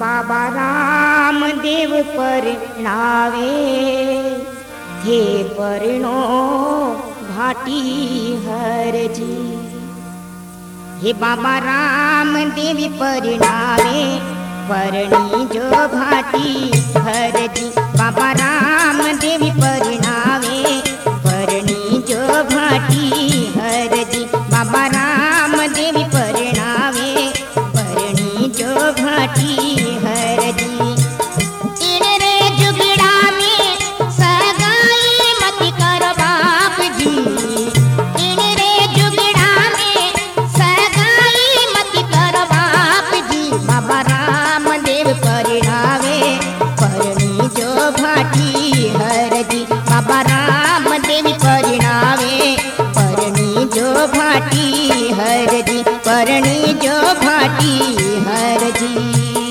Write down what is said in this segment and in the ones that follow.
बाबा रामदेव परणावे हे परनो भाटी हरजी। हे बाबा रामदेव परणावे परणी जो भाटी हरजी। बाबा रामदेव परणावे परणी जो भाटी हरजी। बाबा रामदेव परणावे परणी जो भाटी हरजी। इन रे जुगड़ा में सगाई मत कर बाप जी। इन रे जुगड़ा में सगाई मत कर बाप जी। बाबा रामदेव परणावे परणी जो भाटी हरजी। बाबा रामदेव परणावे परणी जो भाटी हरजी। परणी जो भाटी हरजी।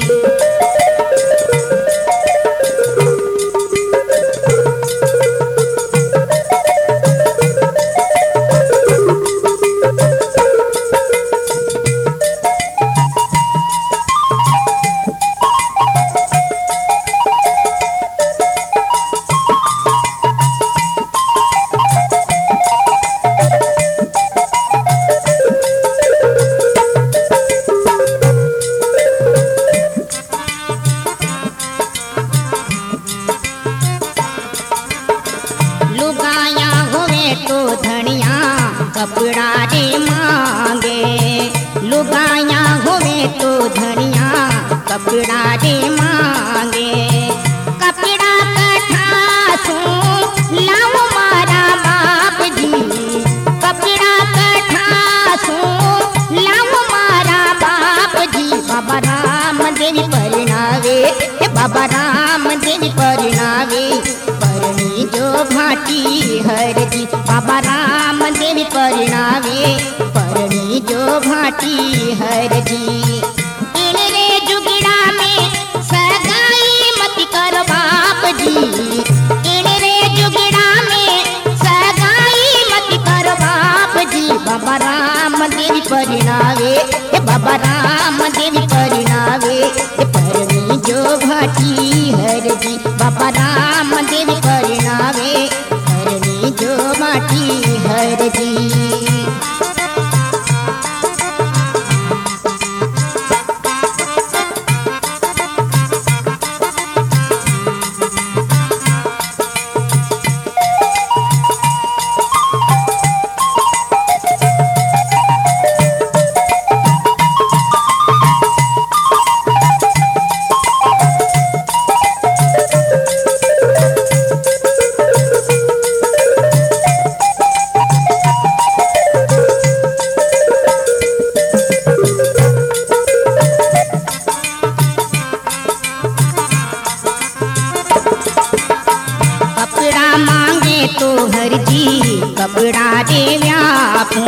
लुगाया होवे तो धनिया कपड़ा रे मांगे। लुगाया होवे तो धनिया कपड़ा रे मांगे। कपड़ा कठा सो लाओ मारा बाप जी। कपड़ा कठा सो लाओ मारा बाप जी। बाबा रामदेव परणावे बाबा रामदेव परणावे परणी जो भाटी हरजी। बाबा रामदेव परणावे परणी जो भाटी हरजी। इन रे जुगड़ा में सगाई मत कर बाप जी। इन रे जुगड़ा में सगाई मत कर बाप जी। बाबा रामदेव परणावे बाबा रामदेव परणावे परणी जो भाटी हरजी। बाबा रामदेव परणावे परणी जो भाटी हरजी। तो हरजी कपड़ा दे व्यापू।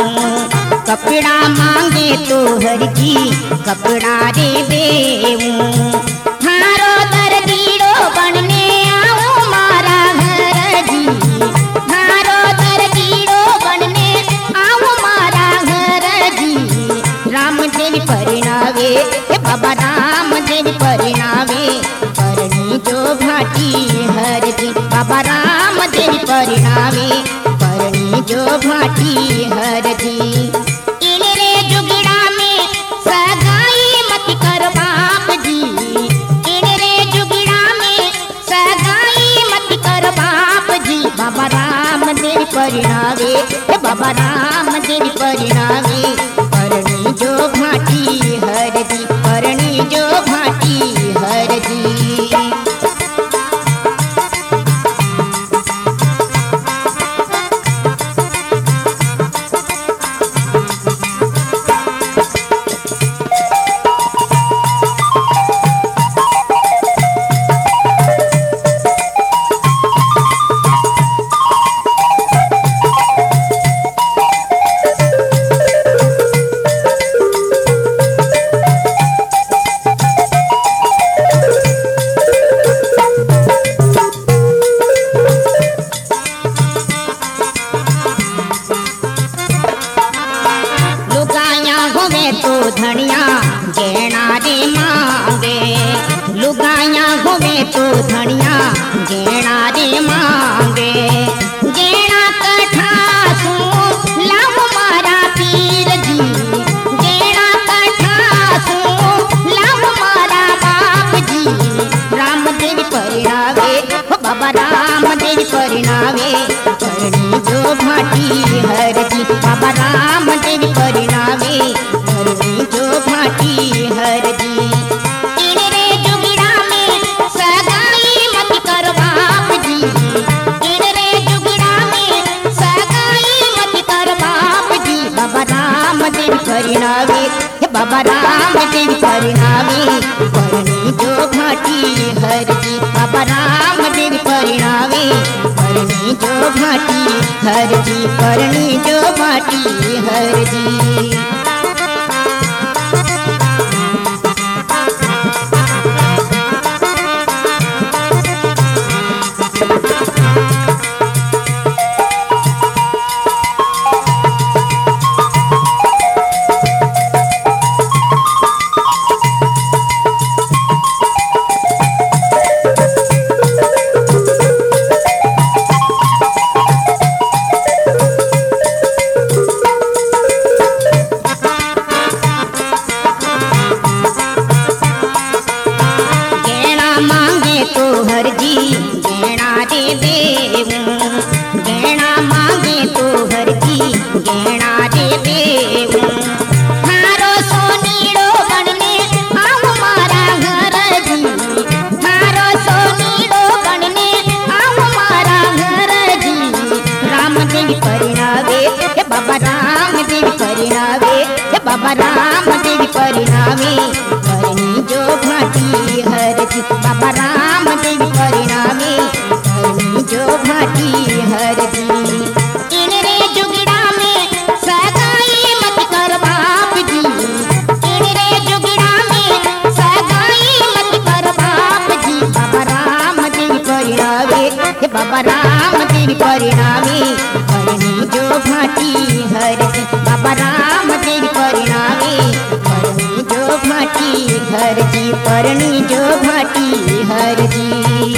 कपड़ा मांगे तो हरजी कपड़ा दे देवू। थारो दर्दीड़ो बनने आओ मारा घर जी। थारो दर्दीड़ो बनने आओ मारा घर जी। रामदेव परणावे बाबा रामदेव परणावे परणी जो भाटी हरजी। बाबा रामदेव परणावे परणी जो भाटी हरजी। इन रे जुगड़ा में सगाई मत कर बाप जी। इन रे जुगड़ा में सगाई मत कर बाप जी। बाबा रामदेव परणावे बाबा रामदेव परणावे परणी जो भाटी हरजी। परणी जो भाटी हरजी। तो धनिया गहना रे मांगे। लुगाया होवे तो धनिया गेणा रे मांगे गेणा कठा सो लाव मारा पीर जी गेणा कठा सो लाव मारा बाप जी रामदेव परिणावे हो बाबा रामदेव परिणावे करणी जो भाटी हर जी बाबा रामदेव परिणावे करणी जो भाटी हर जी परिणावे हे बाबा रामदेव परिणावे करणी जो भाटी हर जी बाबा रामदेव परिणावे करणी जो भाटी हर जी करणी जो भाटी हर जी हर जी गेणा रे देवूं गेणा मांगे तो हर जी गेणा रे देवूं थारो सोनीड़ो बनने आव मारा घर जी थारो सोनीड़ो बनने आव मारा घर जी रामदेव परिणावे हे बाबा रामदेव परिणावे हे बाबा रामदेव परिणावे करणी जो भाटी हर जी बाबा रामदेव परिणावे करणी जो भाटी हर जी इन रे जुगड़ा में सगाई मत कर बाप जी इन रे जुगड़ा में सगाई मत कर बाप जी बाबा रामदेव परिणावे हे बाबा रामदेव परिणावे करणी जो भाटी हर जी बाबा रामदेव परिणावे करणी जो भाटी हर जी करणी जो भाटी हर जी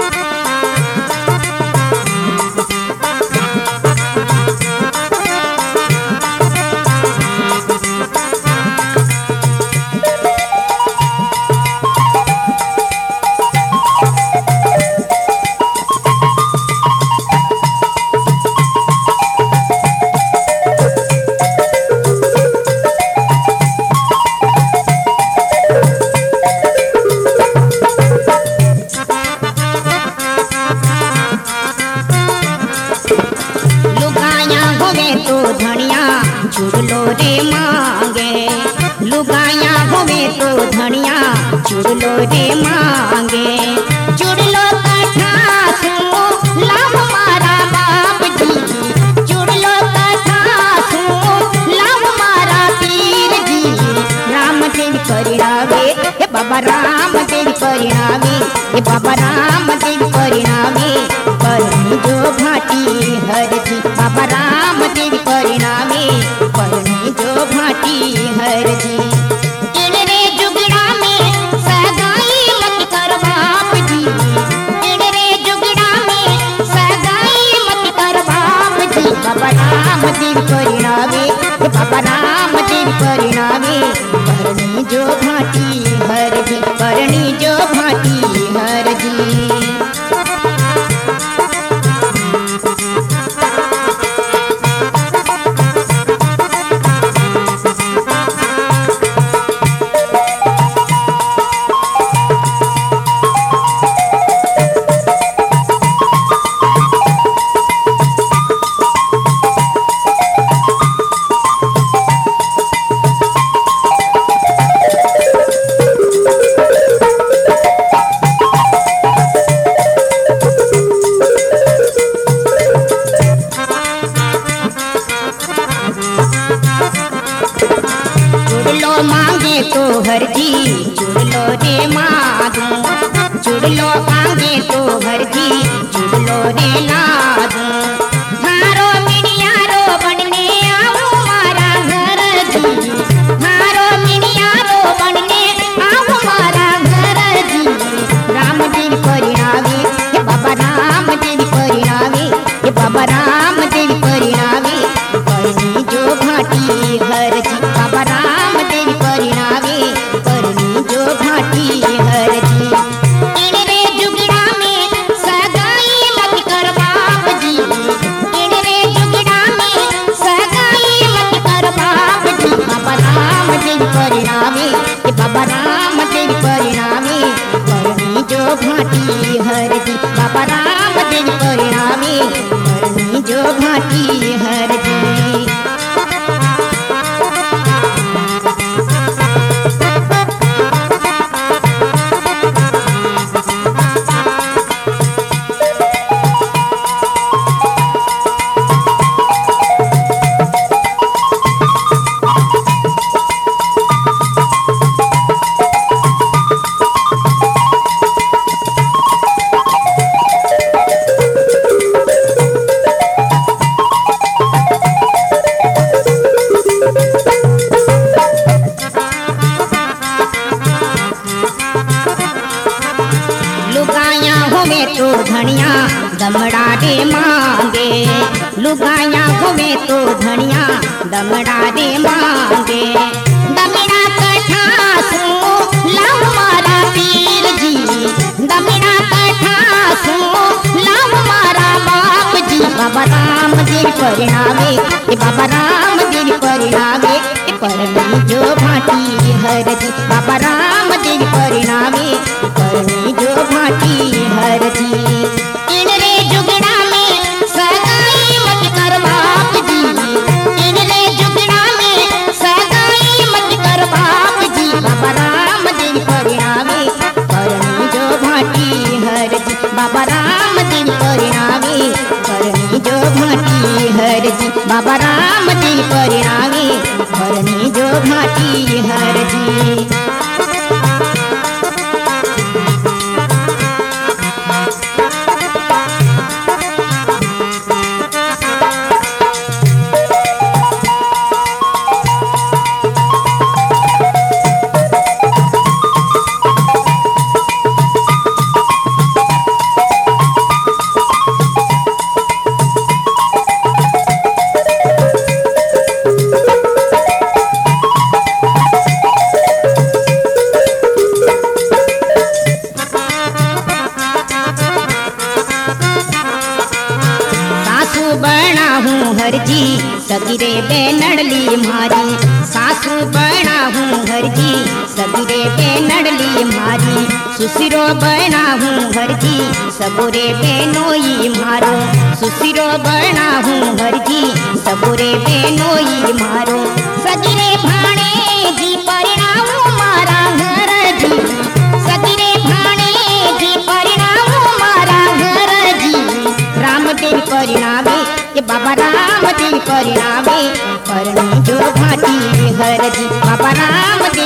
तो धनिया चुड़लो रे मांगे लुगाया होवे तो धनिया चुड़लो रे मांगे चुड़लो कठा सो लाभ मारा बाप जी चुड़लो कठा सो लाभ मारा पीर जी रामदेव परिणावे हे बाबा रामदेव परिणावे हे बाबा रामदेव परिणावे करणी जो भाटी हर जी बाबा रामदेव परिणावे करणी जो भाटी हर जी इन रे जुगड़ा में सगाई मत कर बाप जी इन रे जुगड़ा में सगाई मत कर बाप जी बाबा रामदेव परिणावे बाबा रामदेव परिणावे करणी जो भाटी हर जी करणी जो भाटी हर जी बाबा रामदेव परिणामी करनी जो भाटी हर जी बाबा रामदेव परिणामी करनी जो भाटी हर जी। तो धनिया दमड़ा रे मांगे लुगाया घूमे तो धनिया दमड़ा रे मांगे दमड़ा कथा सो लाव मारा पीर जी दमड़ा कथा सो लाव मारा बाप जी बाबा रामदेव परिणामे बाबा रामदेव परिणामे करनी जो भाटी हर जी बाबा रामदेव परिणामे करनी जो भाटी हर जी। इन रे जुगड़ा में सगाई मत कर बाप जी इन रे जुगड़ा में सगाई मत कर बाप जी बाबा रामदेव परिणामे करनी जो भाटी हर जी बाबा रामदेव परिणामे करनी जो भाटी हर जी बाबा रामदेव परिणामे करनी जो भाटी हर जी। बना हूँ हर जी सगिरे बेनड़ली मारी सासू बना हूँ हर जी सगिरे बेनड़ली मारी सुसिरो बना हूँ हर जी सबोरे बेनोई मारो सुसिरो बना हूँ हर जी सबोरे बेनोई मारो सगिरे भाणे जी परिणाम मारा घर जी सगिरे भाणे जी परिणाम मारा घर जी रामदेव परिणामे बाबा रामदेव परिणामे करनी जो भाटी हर जी बाबा राम